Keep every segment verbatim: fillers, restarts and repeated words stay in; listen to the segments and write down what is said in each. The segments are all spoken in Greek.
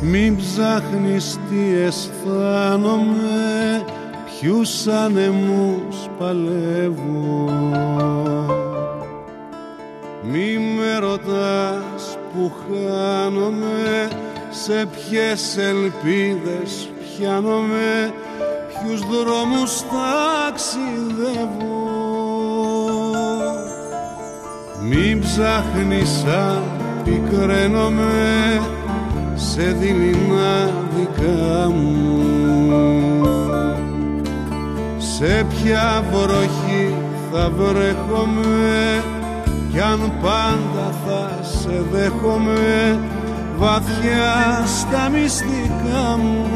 Μην ψάχνεις τι αισθάνομαι, ποιους ανεμούς παλεύω. Μη με ρωτάς που χάνομαι, σε ποιες ελπίδες πιάνομαι, ποιους δρόμους ταξιδεύω. Μην ψάχνεις αν πικραίνομαι σε δειλινά δικά μου, σε ποια βροχή θα βρέχομαι κι αν πάντα θα σε δέχομαι βαθιά στα μυστικά μου.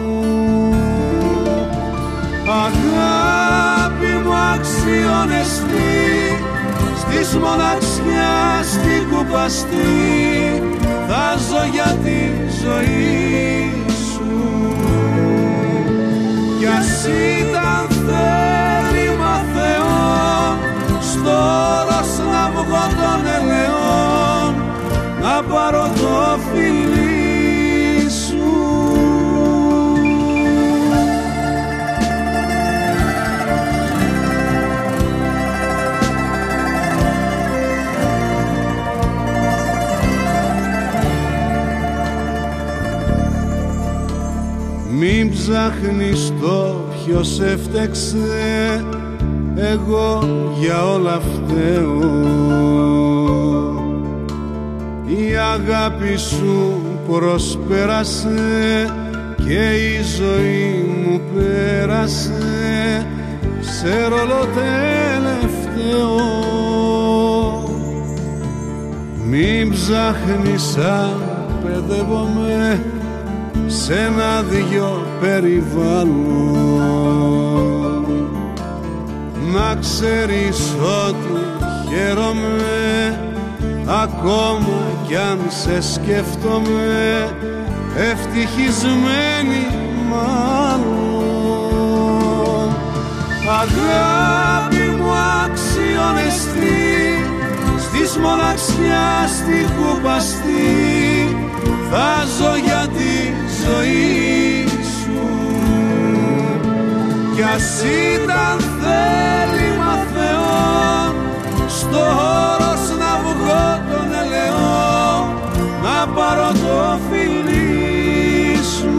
Αγάπη μου αξιώνεστη, της μοναξιάς την κουπαστή, θα ζω για τη ζωή σου. Κι ας ήταν θέλημα Θεόν, στο όρος να βγω των ελαιών, να πάρω το φιλί σου. Μην ψάχνεις το ποιος έφτεξε, εγώ για όλα φταίω. Η αγάπη σου προσπέρασε και η ζωή μου πέρασε σε ρόλο τελευταίο. Μην ψάχνεις αν παιδεύομαι σε ένα δυο περιβάλλον, να ξέρεις ότι χαίρομαι ακόμα κι αν σε σκέφτομαι, ευτυχισμένη μάλλον. Αγάπη μου αξιώνεστη, στις μοναξιάς την κουπαστή, θα ζω για τη ζωή σου. Κι ας ήταν θέλημα Θεόν, στο όρος να βγω των ελαιών, να πάρω το φιλί σου.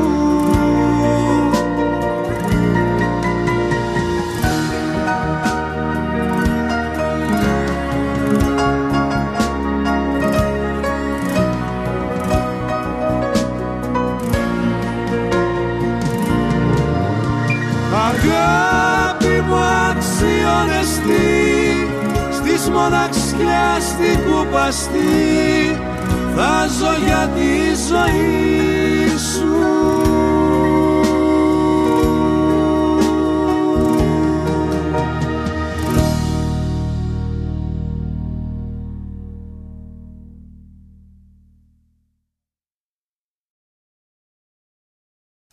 Αγάπη μου αξιώνεστη, στις μοναξιάς την κουπαστή, θα ζω για τη ζωή σου.